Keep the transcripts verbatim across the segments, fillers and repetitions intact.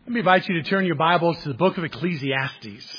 Let me invite you to turn your Bibles to the book of Ecclesiastes.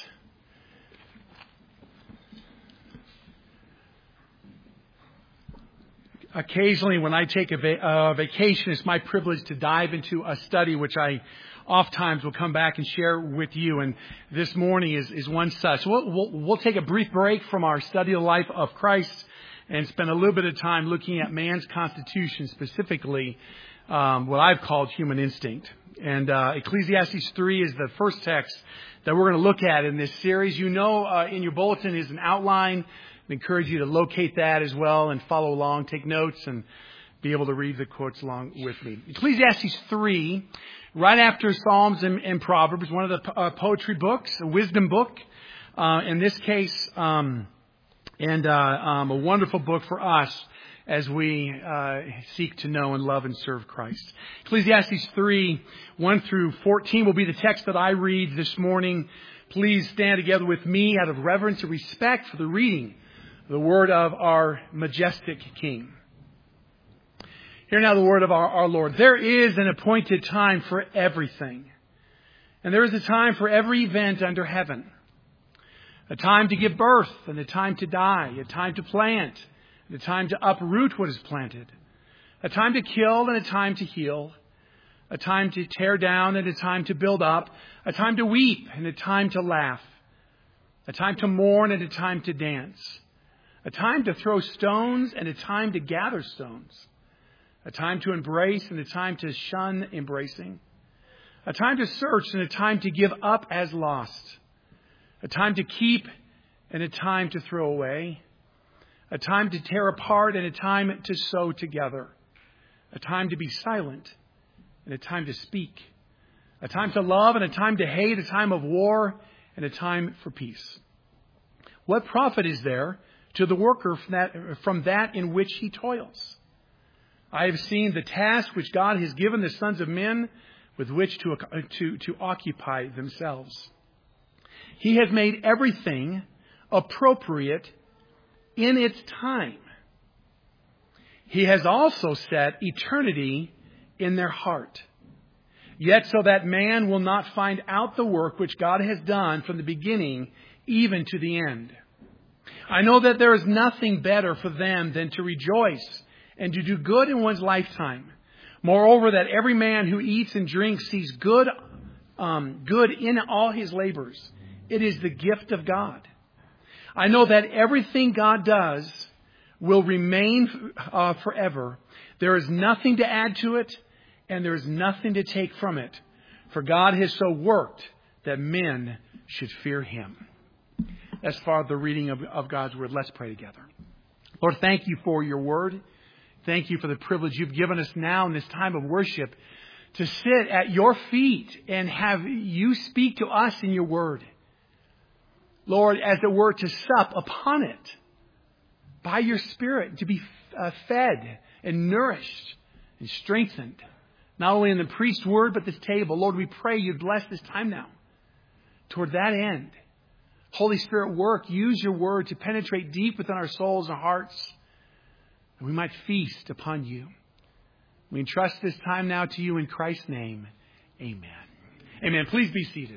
Occasionally, when I take a va- uh, vacation, it's my privilege to dive into a study which I oftentimes will come back and share with you. And this morning is, is one such. We'll, we'll, we'll take a brief break from our study of the life of Christ and spend a little bit of time looking at man's constitution, specifically um, what I've called human instinct. And uh, Ecclesiastes three is the first text that we're going to look at in this series. You know, uh, in your bulletin is an outline. I encourage you to locate that as well and follow along, take notes, and be able to read the quotes along with me. Ecclesiastes three, right after Psalms and, and Proverbs, one of the uh, poetry books, a wisdom book. Uh, in this case, um, and uh, um, a wonderful book for us as we uh, seek to know and love and serve Christ. Ecclesiastes three, one through fourteen will be the text that I read this morning. Please stand together with me out of reverence and respect for the reading of the word of our majestic King. Hear now the word of our, our Lord. There is an appointed time for everything, and there is a time for every event under heaven. A time to give birth and a time to die, a time to plant, a time to uproot what is planted, a time to kill and a time to heal, a time to tear down and a time to build up, a time to weep and a time to laugh, a time to mourn and a time to dance, a time to throw stones and a time to gather stones, a time to embrace and a time to shun embracing, a time to search and a time to give up as lost, a time to keep and a time to throw away, a time to tear apart and a time to sew together, a time to be silent and a time to speak, a time to love and a time to hate, a time of war and a time for peace. What profit is there to the worker from that, from that in which he toils? I have seen the task which God has given the sons of men with which to, to, to occupy themselves. He has made everything appropriate in its time. He has also set eternity in their heart. Yet so that man will not find out the work which God has done from the beginning, even to the end. I know that there is nothing better for them than to rejoice and to do good in one's lifetime. Moreover, that every man who eats and drinks sees good, um, good in all his labors. It is the gift of God. I know that everything God does will remain uh, forever. There is nothing to add to it, and there is nothing to take from it. For God has so worked that men should fear Him. As far as the reading of, of God's Word, let's pray together. Lord, thank you for your Word. Thank you for the privilege you've given us now in this time of worship to sit at your feet and have you speak to us in your Word. Lord, as it were, to sup upon it by your Spirit, to be uh, fed and nourished and strengthened, not only in the priest's word, but this table. Lord, we pray you bless this time now. Toward that end, Holy Spirit, work, use your word to penetrate deep within our souls and hearts, that we might feast upon you. We entrust this time now to you in Christ's name. Amen. Amen. Please be seated.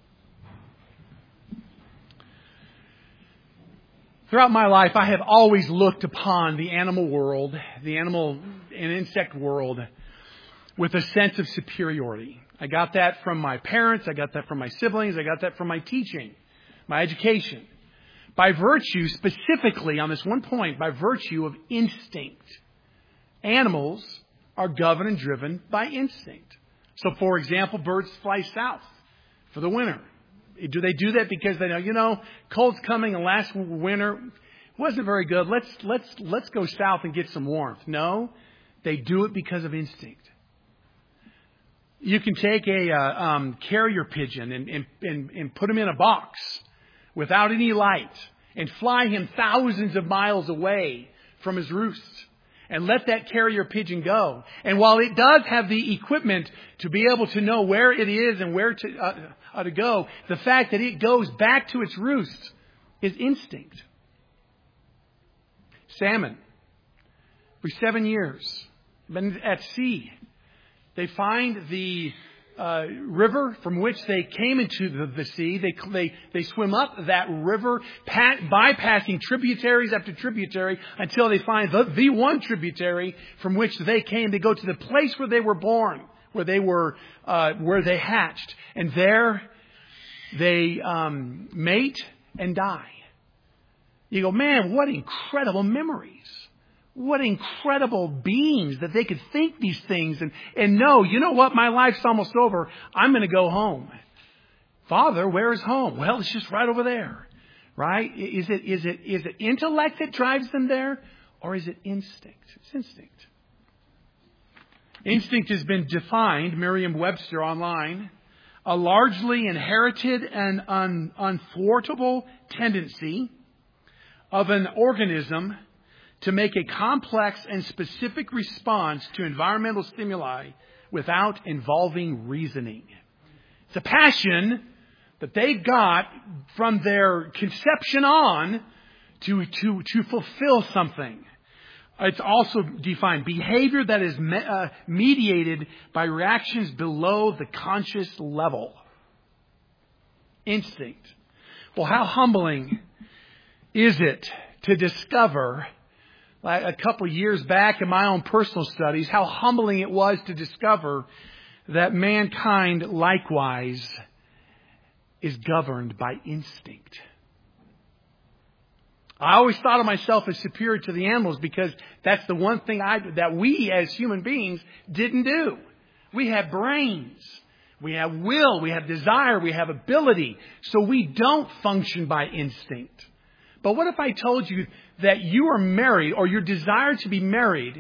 Throughout my life, I have always looked upon the animal world, the animal and insect world, with a sense of superiority. I got that from my parents. I got that from my siblings. I got that from my teaching, my education. By virtue, specifically on this one point, by virtue of instinct. Animals are governed and driven by instinct. So, for example, birds fly south for the winter. Do they do that because they know, you know, cold's coming and last winter wasn't very good. Let's let's let's go south and get some warmth. No, they do it because of instinct. You can take a uh, um, carrier pigeon and, and, and, and put him in a box without any light and fly him thousands of miles away from his roost. And let that carrier pigeon go. And while it does have the equipment to be able to know where it is and where to, uh, uh, to go, the fact that it goes back to its roost is instinct. Salmon, for seven years, been at sea. They find the uh, river from which they came into the, the sea. They, they, they swim up that river, pat, bypassing tributaries after tributary until they find the, the one tributary from which they came. They go to the place where they were born, where they were, uh, where they hatched. And there they um, mate and die. You go, man, what incredible memories. What incredible beings that they could think these things and, and know, you know what, my life's almost over. I'm going to go home. Father, where is home? Well, it's just right over there. Right? Is it, is it, is it intellect that drives them there? Or is it instinct? It's instinct. Instinct has been defined, Merriam-Webster online, a largely inherited and un, unthwartable tendency of an organism to make a complex and specific response to environmental stimuli without involving reasoning. It's a passion that they've got from their conception on to, to, to fulfill something. It's also defined behavior that is me, uh, mediated by reactions below the conscious level. Instinct. Well, how humbling is it to discover, like a couple of years back in my own personal studies, how humbling it was to discover that mankind likewise is governed by instinct. I always thought of myself as superior to the animals because that's the one thing I, that we as human beings didn't do. We have brains. We have will. We have desire. We have ability. So we don't function by instinct. But what if I told you that you are married, or your desire to be married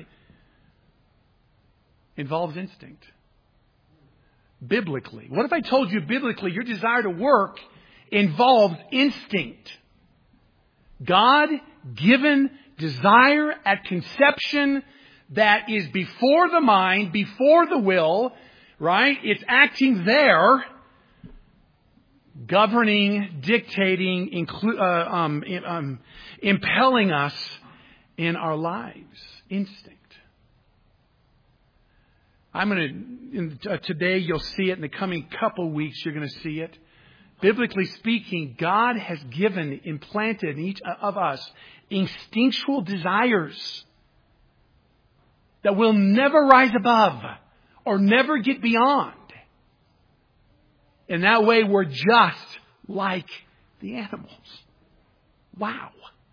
involves instinct? Biblically. What if I told you biblically your desire to work involves instinct? God-given desire at conception that is before the mind, before the will, right? It's acting there, governing, dictating, inclu- uh, um, um, impelling us in our lives. Instinct. I'm going to, uh, today you'll see it. In the coming couple weeks, you're going to see it. Biblically speaking, God has given, implanted in each of us instinctual desires that will never rise above or never get beyond. In that way, we're just like the animals. Wow.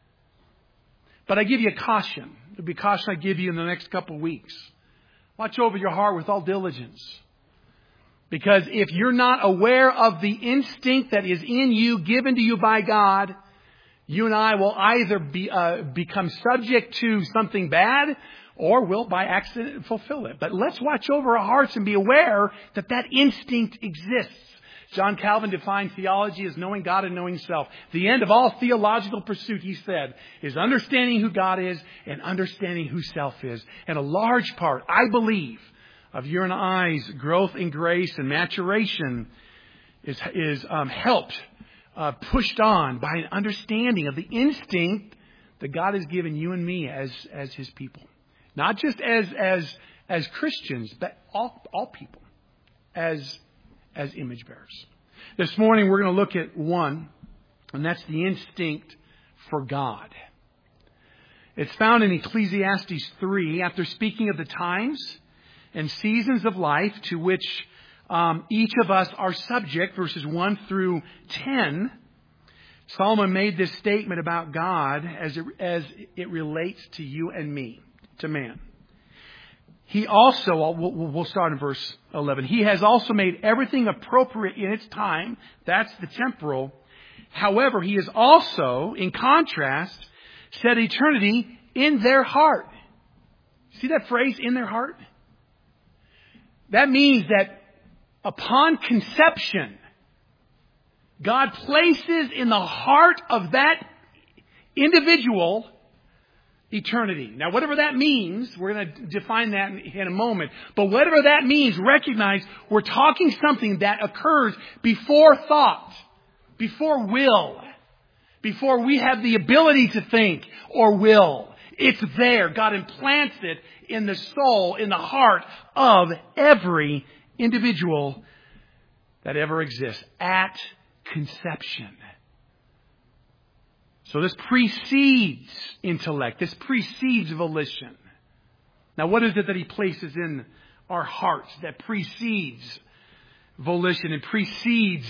But I give you a caution. There'll be a caution I give you in the next couple of weeks. Watch over your heart with all diligence. Because if you're not aware of the instinct that is in you, given to you by God, you and I will either be, uh, become subject to something bad, or will by accident fulfill it. But let's watch over our hearts and be aware that that instinct exists. John Calvin defined theology as knowing God and knowing self. The end of all theological pursuit, he said, is understanding who God is and understanding who self is. And a large part, I believe, of your and I's growth in grace and maturation is, is um, helped, uh, pushed on by an understanding of the instinct that God has given you and me as, as His people. Not just as, as, as Christians, but all, all people as, as image bearers. This morning we're going to look at one, and that's the instinct for God. It's found in Ecclesiastes three, after speaking of the times and seasons of life to which um, each of us are subject, verses one through ten. Solomon made this statement about God as it, as it relates to you and me, to man. He also, we'll, we'll start in verse eleven. He has also made everything appropriate in its time. That's the temporal. However, He has also, in contrast, set eternity in their heart. See that phrase, in their heart? That means that upon conception, God places in the heart of that individual eternity. Now, whatever that means, we're going to define that in, in a moment. But whatever that means, recognize we're talking something that occurs before thought, before will, before we have the ability to think or will. It's there. God implants it in the soul, in the heart of every individual that ever exists. At conception. So this precedes intellect. This precedes volition. Now what is it that He places in our hearts that precedes volition and precedes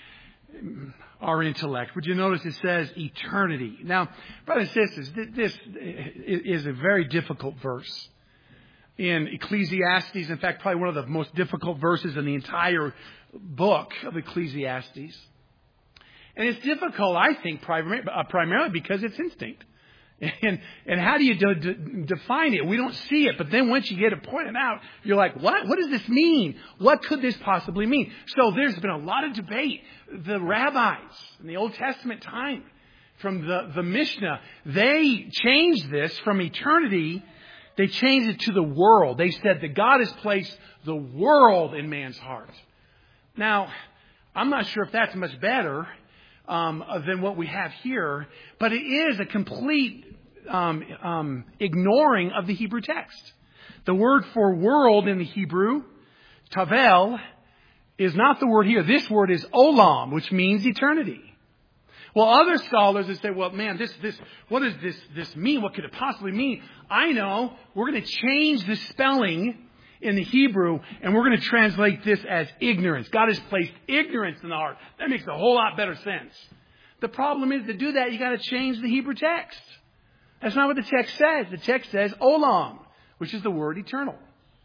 our intellect? Would you notice it says eternity? Now, brothers and sisters, this is a very difficult verse. In Ecclesiastes, in fact, probably one of the most difficult verses in the entire book of Ecclesiastes. And it's difficult, I think, primarily because it's instinct. And, and how do you de- de- define it? We don't see it. But then once you get it pointed out, you're like, what? What does this mean? What could this possibly mean? So there's been a lot of debate. The rabbis in the Old Testament time, from the, the Mishnah, they changed this from eternity. They changed it to the world. They said that God has placed the world in man's heart. Now, I'm not sure if that's much better um, than what we have here, but it is a complete um, um, ignoring of the Hebrew text. The word for world in the Hebrew, tavel, is not the word here. This word is olam, which means eternity. Well, other scholars would say, well, man, this, this, what does this, this mean? What could it possibly mean? I know. We're going to change the spelling in the Hebrew, and we're going to translate this as ignorance. God has placed ignorance in the heart. That makes a whole lot better sense. The problem is, to do that, you got to change the Hebrew text. That's not what the text says. The text says olam, which is the word eternal.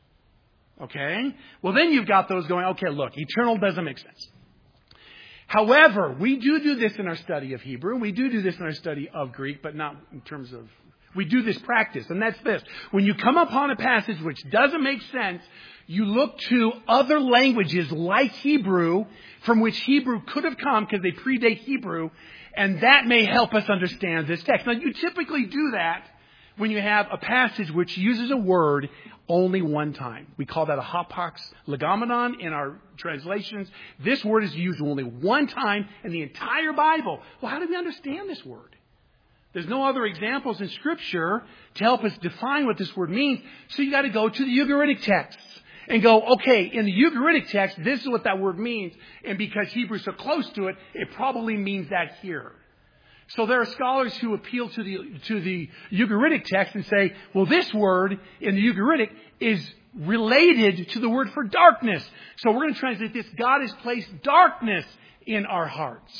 Okay? Well, then you've got those going, okay, look, eternal doesn't make sense. However, we do do this in our study of Hebrew. We do do this in our study of Greek, but not in terms of... We do this practice, and that's this. When you come upon a passage which doesn't make sense, you look to other languages like Hebrew, from which Hebrew could have come because they predate Hebrew, and that may help us understand this text. Now, you typically do that when you have a passage which uses a word only one time. We call that a hapax legomenon in our translations. This word is used only one time in the entire Bible. Well, how do we understand this word? There's no other examples in Scripture to help us define what this word means. So you got to go to the Ugaritic texts and go, okay, in the Ugaritic text, this is what that word means. And because Hebrew's so close to it, it probably means that here. So there are scholars who appeal to the to the Ugaritic text and say, well, this word in the Ugaritic is related to the word for darkness. So we're going to translate this, God has placed darkness in our hearts.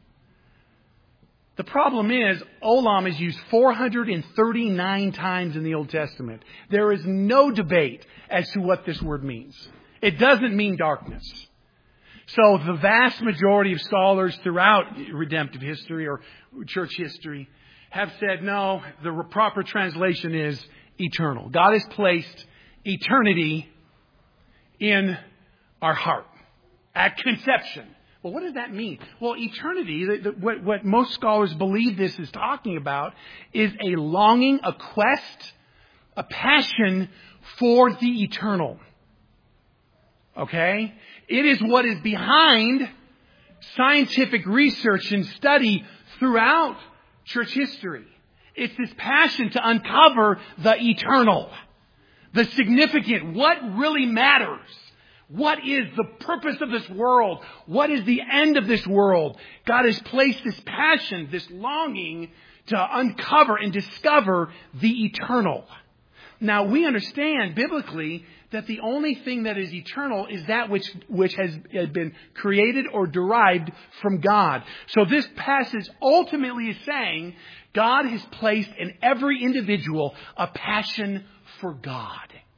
The problem is, olam is used four hundred thirty-nine times in the Old Testament. There is no debate as to what this word means. It doesn't mean darkness. So the vast majority of scholars throughout redemptive history or church history have said, no, the proper translation is eternal. God has placed eternity in our heart at conception. Well, what does that mean? Well, eternity, the, the, what, what most scholars believe this is talking about, is a longing, a quest, a passion for the eternal. Okay? It is what is behind scientific research and study throughout church history. It's this passion to uncover the eternal, the significant, what really matters. What is the purpose of this world? What is the end of this world? God has placed this passion, this longing to uncover and discover the eternal. Now, we understand biblically that the only thing that is eternal is that which, which has been created or derived from God. So this passage ultimately is saying God has placed in every individual a passion for God.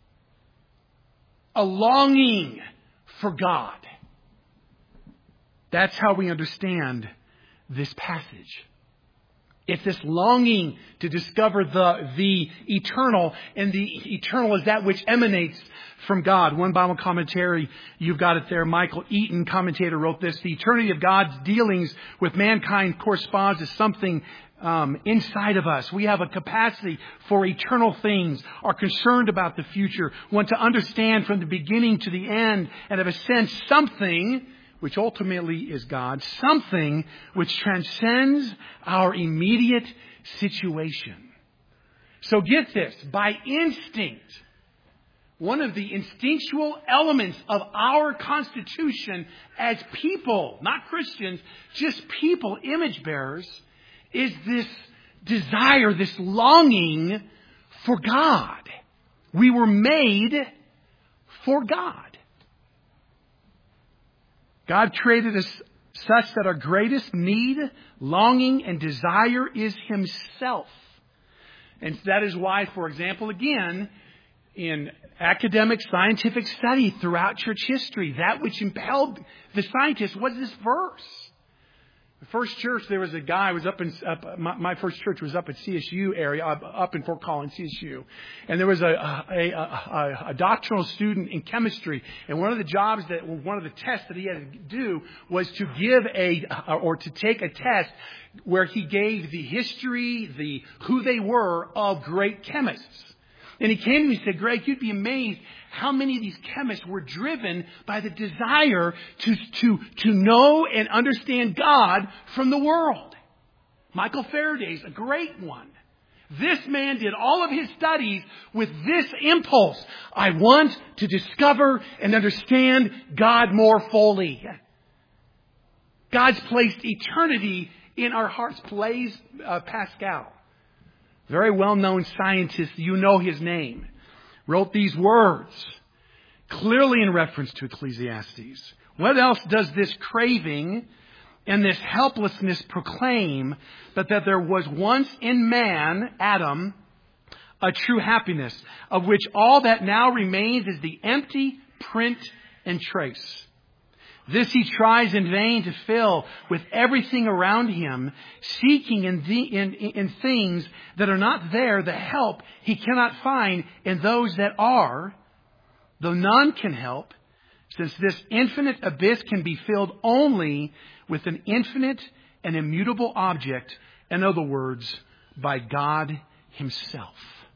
A longing for God. That's how we understand this passage. It's this longing to discover the, the eternal, and the eternal is that which emanates from God. One Bible commentary, you've got it there, Michael Eaton, commentator, wrote this: the eternity of God's dealings with mankind corresponds to something Um, inside of us. We have a capacity for eternal things, are concerned about the future, want to understand from the beginning to the end, and have a sense something, which ultimately is God, something which transcends our immediate situation. So get this, by instinct, one of the instinctual elements of our Constitution as people, not Christians, just people, image bearers, is this desire, this longing for God. We were made for God. God created us such that our greatest need, longing, and desire is Himself. And that is why, for example, again, in academic scientific study throughout church history, that which impelled the scientists was this verse. The first church, there was a guy, was up in, up, my, my first church was up at C S U area, up, up in Fort Collins, C S U. And there was a, a, a, a, a doctoral student in chemistry. And one of the jobs that, one of the tests that he had to do was to give a, or to take a test where he gave the history, the, who they were of great chemists. And he came to me and said, Greg, you'd be amazed how many of these chemists were driven by the desire to, to, to know and understand God from the world. Michael Faraday's a great one. This man did all of his studies with this impulse. I want to discover and understand God more fully. God's placed eternity in our hearts. Blaise uh, Pascal, very well-known scientist, you know his name, wrote these words, clearly in reference to Ecclesiastes. What else does this craving and this helplessness proclaim but that there was once in man, Adam, a true happiness, of which all that now remains is the empty print and trace. This he tries in vain to fill with everything around him, seeking in, the, in, in things that are not there the help he cannot find in those that are, though none can help, since this infinite abyss can be filled only with an infinite and immutable object, in other words, by God Himself.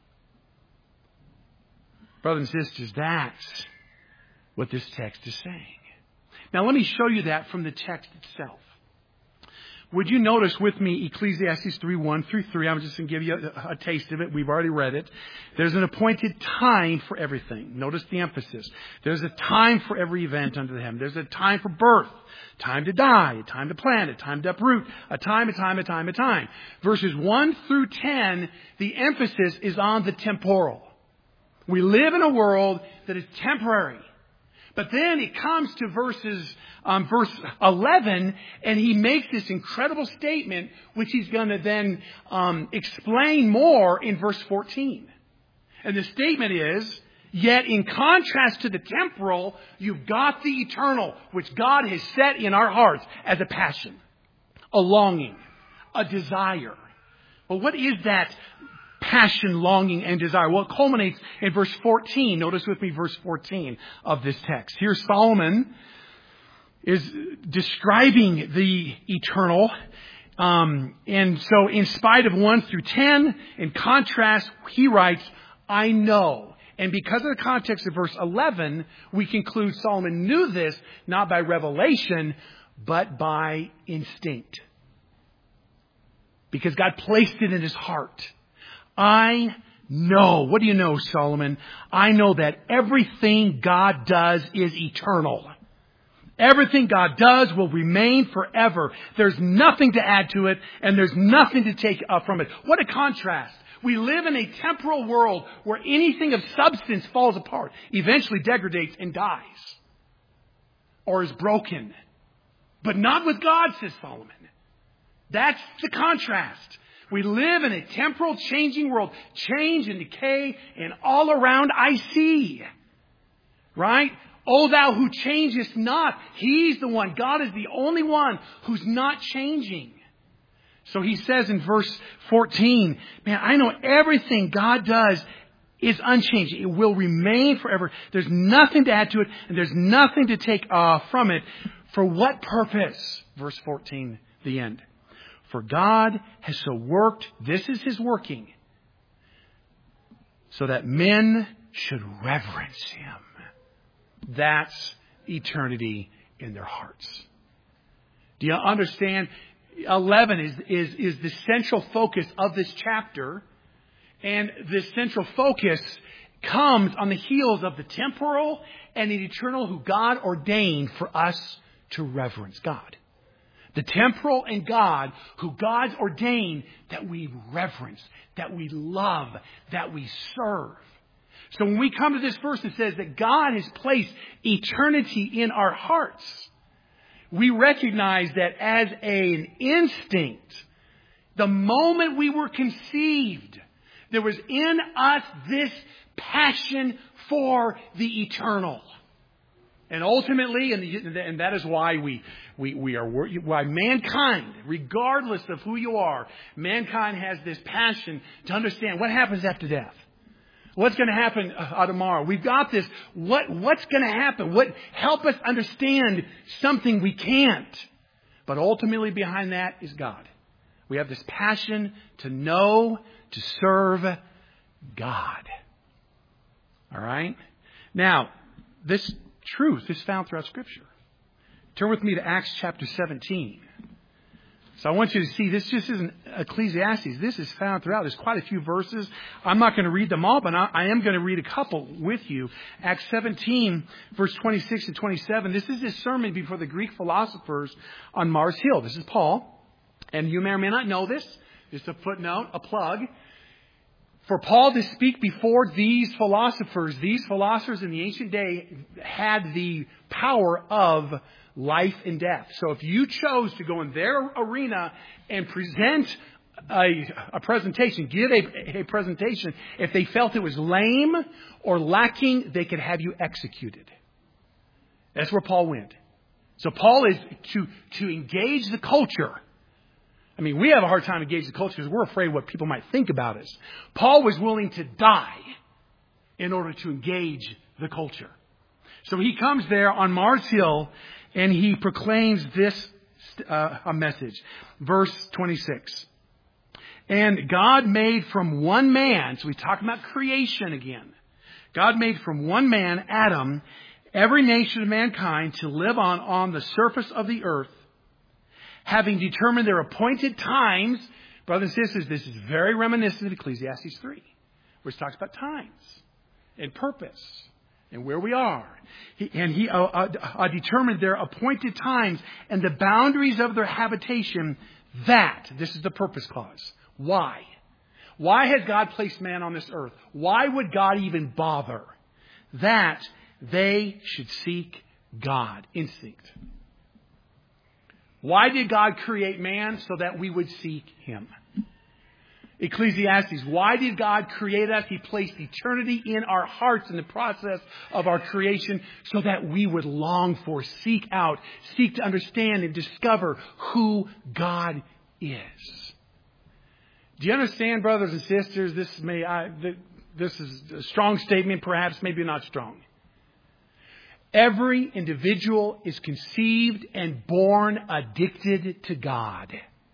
Brothers and sisters, that's what this text is saying. Now let me show you that from the text itself. Would you notice with me Ecclesiastes three, one through three? I'm just going to give you a, a taste of it. We've already read it. There's an appointed time for everything. Notice the emphasis. There's a time for every event under the heaven. There's a time for birth, time to die, a time to plant, a time to uproot, a time, a time, a time, a time. Verses one through ten, the emphasis is on the temporal. We live in a world that is temporary. But then it comes to verses, um, verse eleven, and he makes this incredible statement, which he's going to then um, explain more in verse fourteen. And the statement is, yet in contrast to the temporal, you've got the eternal, which God has set in our hearts as a passion, a longing, a desire. Well, what is that passion, longing, and desire? Well, it culminates in verse fourteen. Notice with me verse fourteen of this text. Here Solomon is describing the eternal. Um, and so in spite of one through ten, in contrast, he writes, I know. And because of the context of verse eleven, we conclude Solomon knew this not by revelation, but by instinct. Because God placed it in his heart. I know. What do you know, Solomon? I know that everything God does is eternal. Everything God does will remain forever. There's nothing to add to it, and there's nothing to take up from it. What a contrast. We live in a temporal world where anything of substance falls apart, eventually degrades and dies, or is broken. But not with God, says Solomon. That's the contrast. We live in a temporal, changing world. Change and decay, and all around I see. Right? O thou who changest not. He's the one. God is the only one who's not changing. So he says in verse fourteen, man, I know everything God does is unchanging. It will remain forever. There's nothing to add to it, and there's nothing to take uh, from it. For what purpose? Verse fourteen, the end. For God has so worked, this is His working, so that men should reverence Him. That's eternity in their hearts. Do you understand? eleven is, is, is the central focus of this chapter. And this central focus comes on the heels of the temporal and the eternal who God ordained for us to reverence God. The temporal and God who God's ordained that we reverence, that we love, that we serve. So when we come to this verse, it says that God has placed eternity in our hearts. We recognize that as an instinct, the moment we were conceived, there was in us this passion for the eternal. And ultimately, and, the, and that is why we, we, we are, why mankind, regardless of who you are, mankind has this passion to understand what happens after death. What's going to happen uh, tomorrow? We've got this. What, what's going to happen? What, help us understand something we can't. But ultimately behind that is God. We have this passion to know, to serve God. All right? Now, this truth is found throughout Scripture. Turn with me to Acts chapter seventeen. So I want you to see, this just isn't Ecclesiastes. This is found throughout. There's quite a few verses. I'm not going to read them all, but I, I am going to read a couple with you. Acts seventeen, verse twenty-six and twenty-seven. This is his sermon before the Greek philosophers on Mars Hill. This is Paul. And you may or may not know this. Just a footnote, a plug. For Paul to speak before these philosophers, these philosophers in the ancient day had the power of life and death. So if you chose to go in their arena and present a, a presentation, give a, a presentation, if they felt it was lame or lacking, they could have you executed. That's where Paul went. So Paul is to, to engage the culture. I mean, we have a hard time engaging the culture because we're afraid what people might think about us. Paul was willing to die in order to engage the culture. So he comes there on Mars Hill and he proclaims this uh, a message. Verse twenty-six. And God made from one man, so we talk about creation again. God made from one man, Adam, every nation of mankind to live on, on the surface of the earth, having determined their appointed times. Brothers and sisters, this is very reminiscent of Ecclesiastes three, which talks about times and purpose and where we are. He, and he uh, uh, uh, determined their appointed times and the boundaries of their habitation, that, this is the purpose clause. Why? Why has God placed man on this earth? Why would God even bother? That they should seek God. Instinct. Why did God create man? So that we would seek Him. Ecclesiastes, why did God create us? He placed eternity in our hearts in the process of our creation so that we would long for, seek out, seek to understand and discover who God is. Do you understand, brothers and sisters? This may I, this is a strong statement, perhaps, maybe not strong. Every individual is conceived and born addicted to God.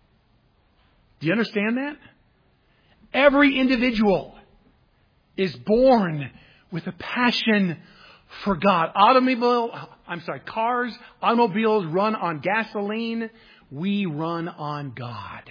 Do you understand that? Every individual is born with a passion for God. Automobile, I'm sorry, cars, automobiles run on gasoline. We run on God.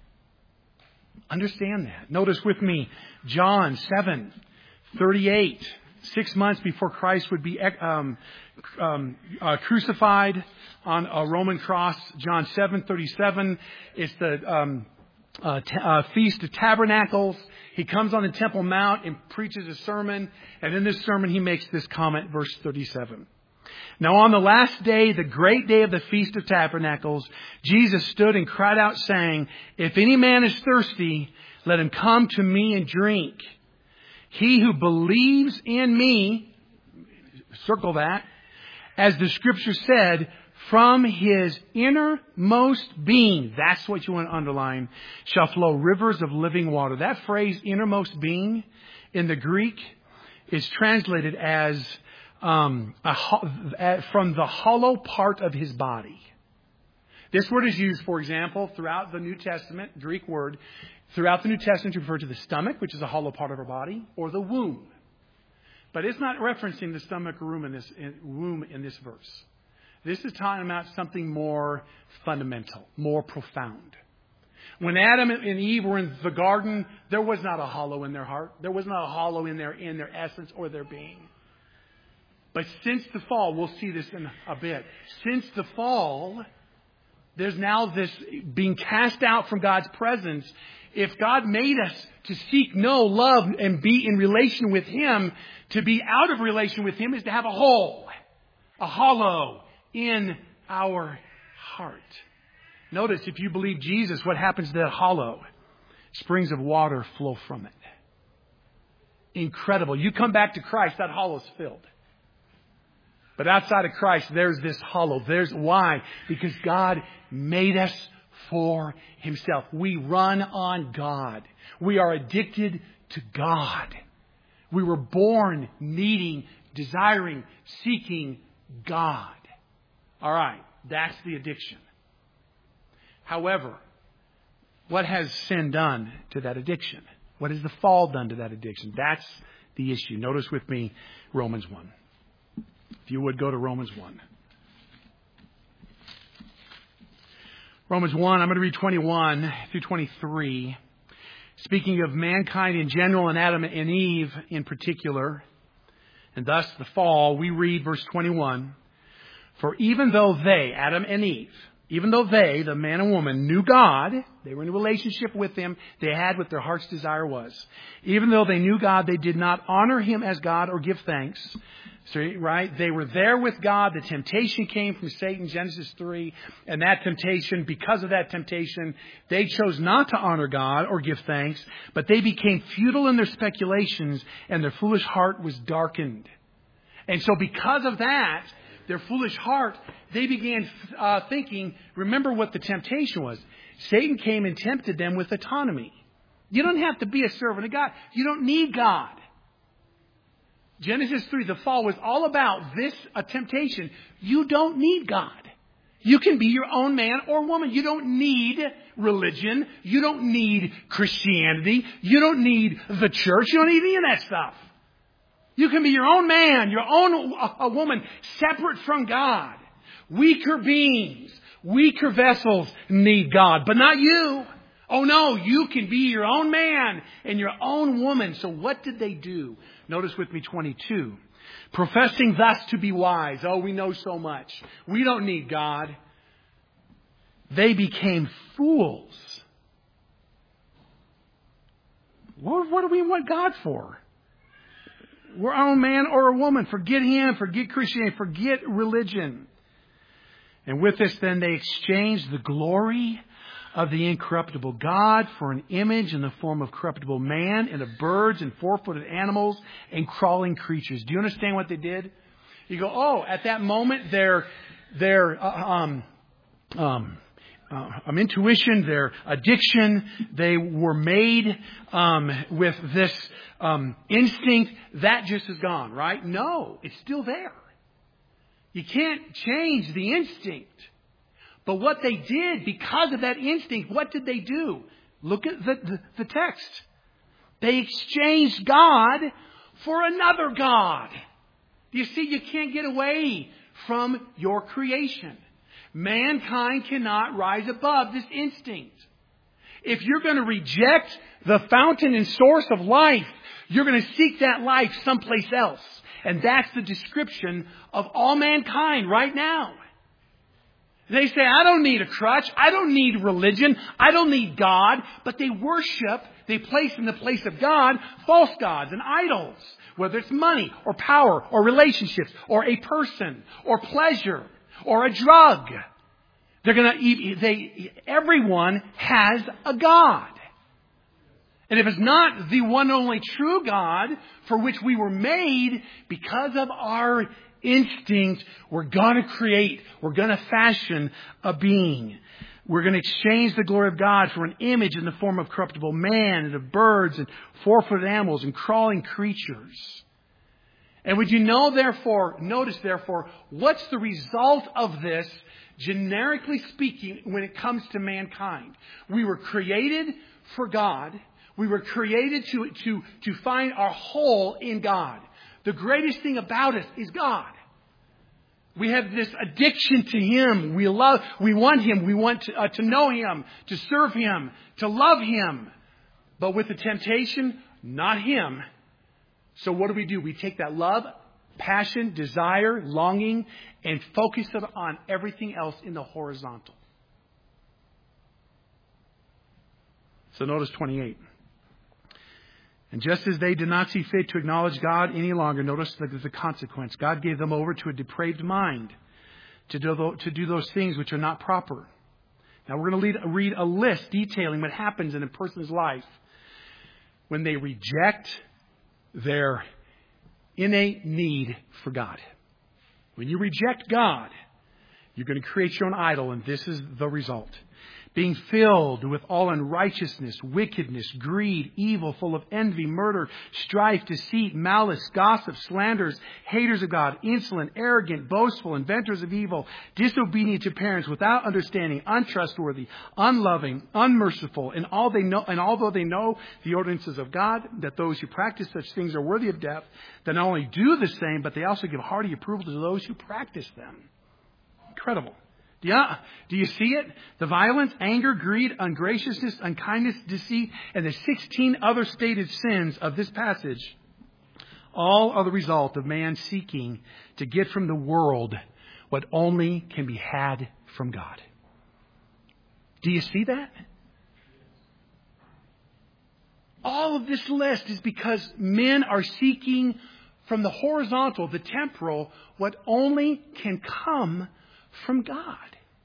Understand that. Notice with me, John seven thirty-eight. Six months before Christ would be um, um, uh, crucified on a Roman cross. John seven thirty-seven. It's the um, uh, t- uh, Feast of Tabernacles. He comes on the Temple Mount and preaches a sermon. And in this sermon, he makes this comment, verse thirty-seven. Now on the last day, the great day of the Feast of Tabernacles, Jesus stood and cried out, saying, "If any man is thirsty, let him come to me and drink. He who believes in me," circle that, "as the Scripture said, from his innermost being," that's what you want to underline, "shall flow rivers of living water." That phrase, innermost being, in the Greek is translated as um, a, from the hollow part of his body. This word is used, for example, throughout the New Testament, Greek word, throughout the New Testament to refer to the stomach, which is a hollow part of our body, or the womb. But it's not referencing the stomach or womb in this, in, womb in this verse. This is talking about something more fundamental, more profound. When Adam and Eve were in the garden, there was not a hollow in their heart. There was not a hollow in their, in their essence or their being. But since the fall, we'll see this in a bit. Since the fall, there's now this being cast out from God's presence. If God made us to seek, know, love, and be in relation with Him, to be out of relation with Him is to have a hole, a hollow in our heart. Notice, if you believe Jesus, what happens to that hollow? Springs of water flow from it. Incredible. You come back to Christ, that hollow is filled. But outside of Christ, there's this hollow. There's why? Because God made us for Himself. We run on God. We are addicted to God. We were born needing, desiring, seeking God. All right, that's the addiction. However, what has sin done to that addiction? What has the fall done to that addiction? That's the issue. Notice with me Romans one. If you would go to Romans one. Romans one, I'm going to read twenty-one through twenty-three. Speaking of mankind in general and Adam and Eve in particular, and thus the fall, we read verse twenty-one. For even though they, Adam and Eve, even though they, the man and woman, knew God, they were in a relationship with Him, they had what their heart's desire was. Even though they knew God, they did not honor Him as God or give thanks. So, right? They were there with God. The temptation came from Satan, Genesis three. And that temptation, because of that temptation, they chose not to honor God or give thanks. But they became futile in their speculations, and their foolish heart was darkened. And so because of that, their foolish heart, they began uh, thinking, remember what the temptation was. Satan came and tempted them with autonomy. You don't have to be a servant of God. You don't need God. Genesis three, the fall was all about this, a temptation. You don't need God. You can be your own man or woman. You don't need religion. You don't need Christianity. You don't need the church. You don't need any of that stuff. You can be your own man, your own a woman, separate from God. Weaker beings, weaker vessels need God, but not you. Oh no, you can be your own man and your own woman. So what did they do? Notice with me twenty-two. Professing thus to be wise. Oh, we know so much. We don't need God. They became fools. What, what do we want God for? We're our own man or a woman. Forget Him. Forget Christianity. Forget religion. And with this, then, they exchanged the glory of the incorruptible God for an image in the form of corruptible man and of birds and four-footed animals and crawling creatures. Do you understand what they did? You go, oh, at that moment, their their uh, um um. Uh, um, intuition, their addiction, they were made um, with this um, instinct, that just is gone, right? No, it's still there. You can't change the instinct. But what they did, because of that instinct, what did they do? Look at the, the, the text. They exchanged God for another God. You see, you can't get away from your creation. Mankind cannot rise above this instinct. If you're going to reject the fountain and source of life, you're going to seek that life someplace else. And that's the description of all mankind right now. They say, I don't need a crutch. I don't need religion. I don't need God. But they worship, they place in the place of God false gods and idols. Whether it's money or power or relationships or a person or pleasure or a drug. They're going to, they, everyone has a God. And if it's not the one and only true God for which we were made, because of our instinct, we're going to create, we're going to fashion a being. We're going to exchange the glory of God for an image in the form of corruptible man and of birds and four-footed animals and crawling creatures. And would you know, therefore, notice, therefore, what's the result of this, generically speaking, when it comes to mankind? We were created for God. We were created to, to, to find our whole in God. The greatest thing about us is God. We have this addiction to Him. We love, we want Him. We want to, uh, to know Him, to serve Him, to love Him. But with the temptation, not Him. So what do we do? We take that love, passion, desire, longing, and focus it on everything else in the horizontal. So notice twenty-eight. And just as they did not see fit to acknowledge God any longer, notice the, the consequence. God gave them over to a depraved mind to do, to do those things which are not proper. Now we're going to lead, read a list detailing what happens in a person's life when they reject their innate need for God. When you reject God, you're going to create your own idol, and this is the result. Being filled with all unrighteousness, wickedness, greed, evil, full of envy, murder, strife, deceit, malice, gossip, slanders, haters of God, insolent, arrogant, boastful, inventors of evil, disobedient to parents, without understanding, untrustworthy, unloving, unmerciful, and all they know, and although they know the ordinances of God, that those who practice such things are worthy of death, they not only do the same, but they also give hearty approval to those who practice them. Incredible. Yeah. Do you see it? The violence, anger, greed, ungraciousness, unkindness, deceit, and the sixteen other stated sins of this passage all are the result of man seeking to get from the world what only can be had from God. Do you see that? All of this list is because men are seeking from the horizontal, the temporal, what only can come from God.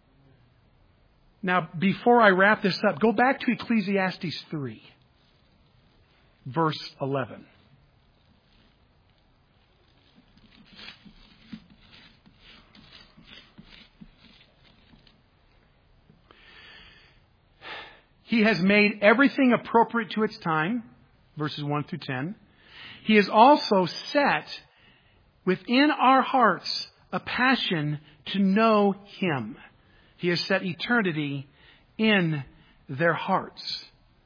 Now, before I wrap this up, go back to Ecclesiastes three, verse eleven. He has made everything appropriate to its time, verses one through ten. He has also set within our hearts a passion to know Him. He has set eternity in their hearts.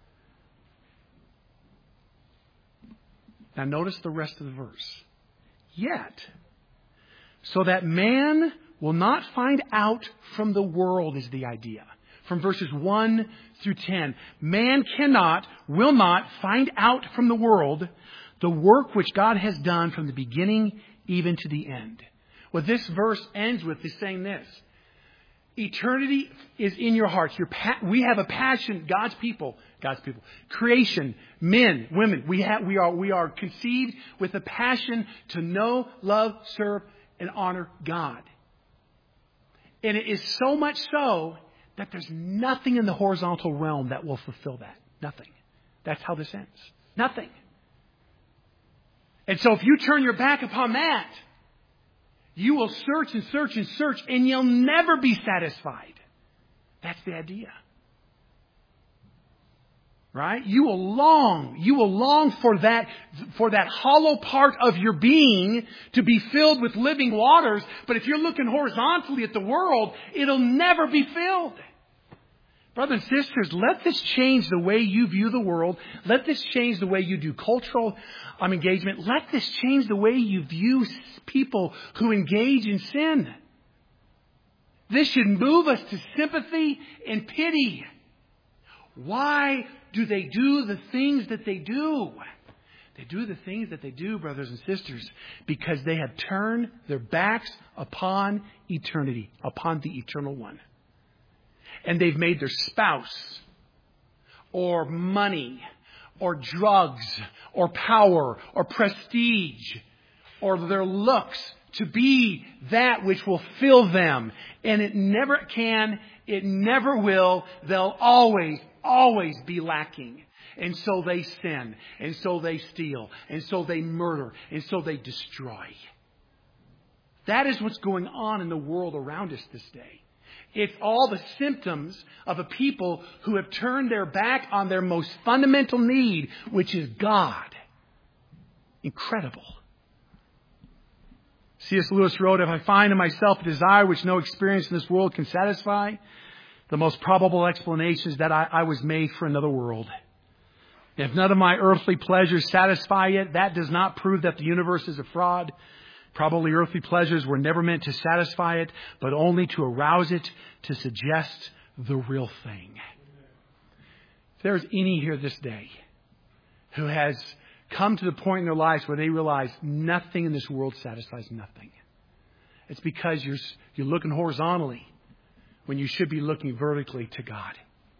Now notice the rest of the verse. Yet, so that man will not find out from the world is the idea. From verses one through ten. Man cannot, will not find out from the world the work which God has done from the beginning even to the end. What this verse ends with is saying this. Eternity is in your hearts. Your pa- we have a passion, God's people, God's people, creation, men, women. We have, we are, we are conceived with a passion to know, love, serve, and honor God. And it is so much so that there's nothing in the horizontal realm that will fulfill that. Nothing. That's how this ends. Nothing. And so if you turn your back upon that, you will search and search and search, and you'll never be satisfied. That's the idea. Right? You will long, you will long for that, for that hollow part of your being to be filled with living waters. But if you're looking horizontally at the world, it'll never be filled. Brothers and sisters, let this change the way you view the world. Let this change the way you do cultural um, engagement. Let this change the way you view people who engage in sin. This should move us to sympathy and pity. Why do they do the things that they do? They do the things that they do, brothers and sisters, because they have turned their backs upon eternity, upon the eternal one. And they've made their spouse or money or drugs or power or prestige or their looks to be that which will fill them. And it never can, it never will. They'll always, always be lacking. And so they sin. And so they steal. And so they murder. And so they destroy. That is what's going on in the world around us this day. It's all the symptoms of a people who have turned their back on their most fundamental need, which is God. Incredible. C S Lewis wrote, if I find in myself a desire which no experience in this world can satisfy, the most probable explanation is that I, I was made for another world. If none of my earthly pleasures satisfy it, that does not prove that the universe is a fraud. Probably earthly pleasures were never meant to satisfy it, but only to arouse it, to suggest the real thing. If there's any here this day who has come to the point in their lives where they realize nothing in this world satisfies nothing, it's because you're, you're looking horizontally when you should be looking vertically to God.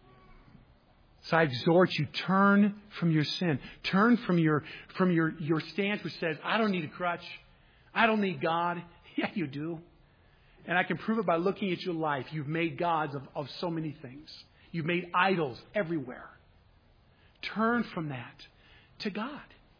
So I exhort you, turn from your sin. Turn from your, from your, your stance which says, I don't need a crutch. I don't need God. Yeah, you do. And I can prove it by looking at your life. You've made gods of, of so many things. You've made idols everywhere. Turn from that to God.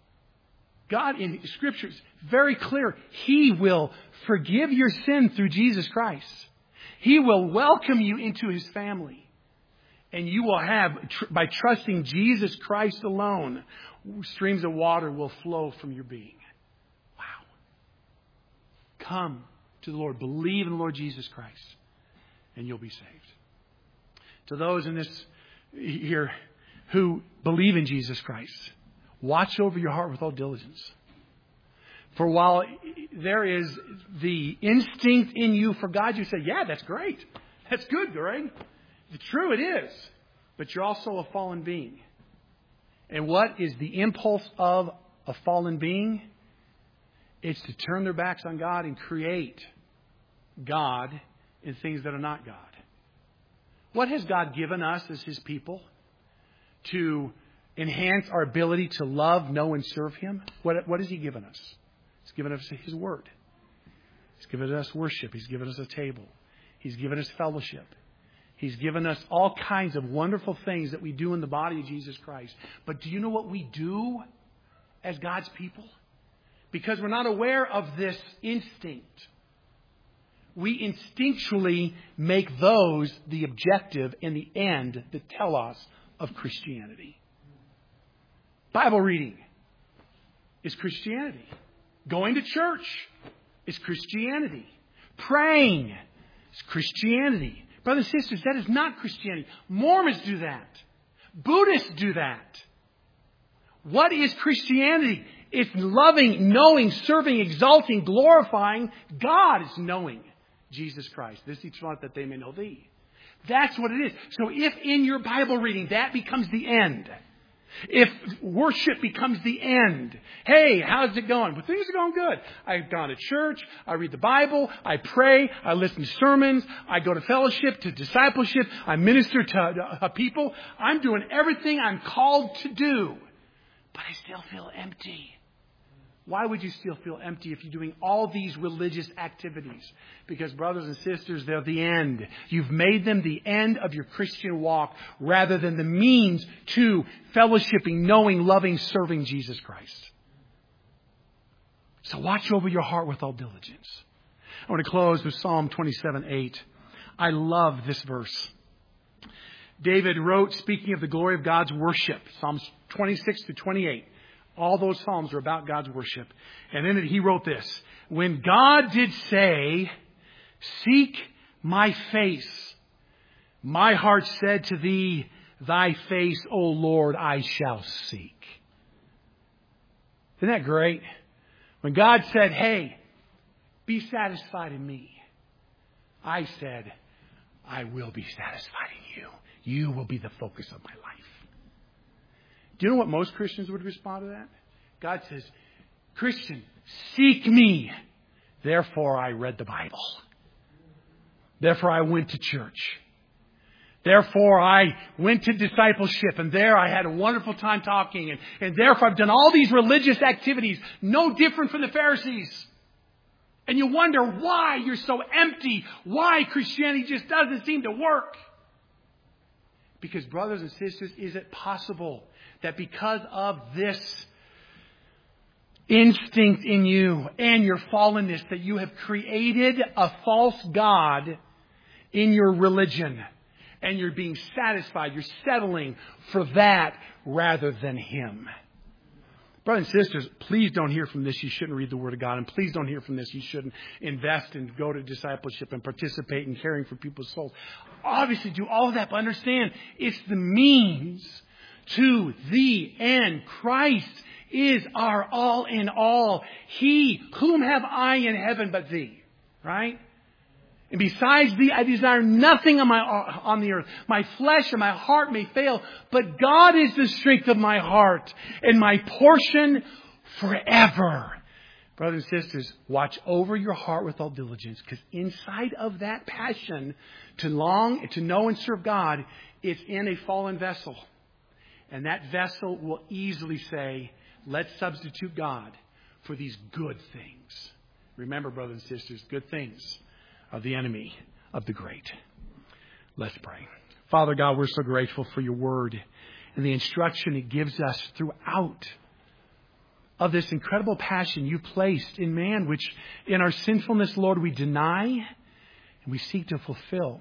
God in Scripture is very clear. He will forgive your sin through Jesus Christ. He will welcome you into His family. And you will have, by trusting Jesus Christ alone, streams of water will flow from your being. Wow. Come to the Lord. Believe in the Lord Jesus Christ. And you'll be saved. To those in this here who believe in Jesus Christ, watch over your heart with all diligence. For while there is the instinct in you for God, you say, yeah, that's great. That's good, Greg. It's true, it is. But you're also a fallen being. And what is the impulse of a fallen being? It's to turn their backs on God and create God in things that are not God. What has God given us as His people to enhance our ability to love, know, and serve Him? What, what has He given us? He's given us His Word. He's given us worship. He's given us a table. He's given us fellowship. He's given us all kinds of wonderful things that we do in the body of Jesus Christ. But do you know what we do as God's people? Because we're not aware of this instinct. We instinctually make those the objective and the end that tell us of Christianity. Bible reading is Christianity. Going to church is Christianity. Praying is Christianity. Brothers and sisters, that is not Christianity. Mormons do that. Buddhists do that. What is Christianity? It's loving, knowing, serving, exalting, glorifying God. It's knowing Jesus Christ. This eternal life that they may know Thee. That's what it is. So if in your Bible reading that becomes the end, if worship becomes the end, hey, how's it going? Well, things are going good. I've gone to church. I read the Bible. I pray. I listen to sermons. I go to fellowship, to discipleship. I minister to uh, people. I'm doing everything I'm called to do. But I still feel empty. Why would you still feel empty if you're doing all these religious activities? Because, brothers and sisters, they're the end. You've made them the end of your Christian walk rather than the means to fellowshipping, knowing, loving, serving Jesus Christ. So watch over your heart with all diligence. I want to close with Psalm twenty-seven eight. I love this verse. David wrote, speaking of the glory of God's worship, Psalms twenty-six to twenty-eight. All those Psalms are about God's worship. And in it he wrote this. When God did say, seek my face, my heart said to Thee, Thy face, O Lord, I shall seek. Isn't that great? When God said, hey, be satisfied in me, I said, I will be satisfied in you. You will be the focus of my life. Do you know what most Christians would respond to that? God says, Christian, seek me. Therefore, I read the Bible. Therefore, I went to church. Therefore, I went to discipleship. And there I had a wonderful time talking. And, and therefore, I've done all these religious activities. No different from the Pharisees. And you wonder why you're so empty. Why Christianity just doesn't seem to work. Because, brothers and sisters, is it possible that because of this instinct in you and your fallenness that you have created a false God in your religion and you're being satisfied, you're settling for that rather than Him? Brothers and sisters, please don't hear from this. You shouldn't read the Word of God. And please don't hear from this. You shouldn't invest and go to discipleship and participate in caring for people's souls. Obviously, do all of that, but understand it's the means to the end. Christ is our all in all. He, whom have I in heaven but thee? Right? And besides thee, I desire nothing on my on the earth. My flesh and my heart may fail, but God is the strength of my heart and my portion forever. Brothers and sisters, watch over your heart with all diligence, because inside of that passion to long, to know and serve God, it's in a fallen vessel. And that vessel will easily say, let's substitute God for these good things. Remember, brothers and sisters, good things are the enemy of the great. Let's pray. Father God, we're so grateful for your word and the instruction it gives us throughout of this incredible passion you placed in man, which in our sinfulness, Lord, we deny and we seek to fulfill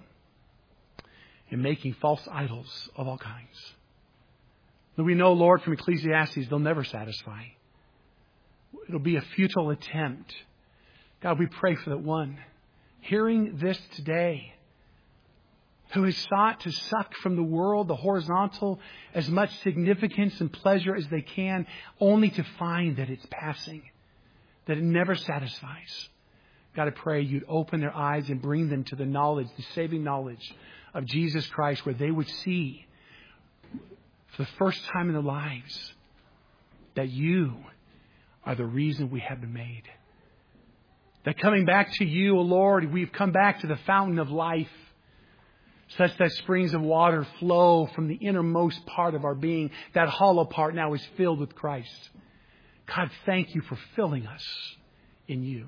in making false idols of all kinds. But we know, Lord, from Ecclesiastes, they'll never satisfy. It'll be a futile attempt. God, we pray for that one hearing this today, who has sought to suck from the world, the horizontal, as much significance and pleasure as they can, only to find that it's passing, that it never satisfies. God, I pray you'd open their eyes and bring them to the knowledge, the saving knowledge of Jesus Christ, where they would see for the first time in their lives that you are the reason we have been made. That coming back to you, O Lord, we've come back to the fountain of life, such that springs of water flow from the innermost part of our being. That hollow part now is filled with Christ. God, thank you for filling us in you.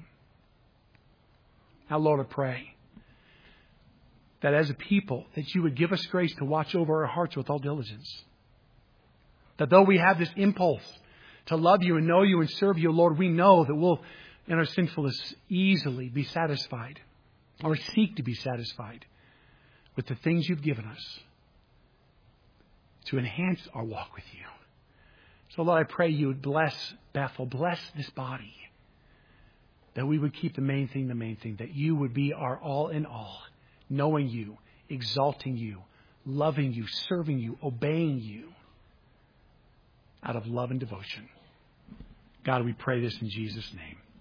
Now, Lord, I pray that as a people, that you would give us grace to watch over our hearts with all diligence. That though we have this impulse to love you and know you and serve you, Lord, we know that we'll, in our sinfulness, easily be satisfied or seek to be satisfied with the things you've given us to enhance our walk with you. So, Lord, I pray you would bless Bethel, bless this body, that we would keep the main thing the main thing, that you would be our all in all, knowing you, exalting you, loving you, serving you, obeying you out of love and devotion. God, we pray this in Jesus' name.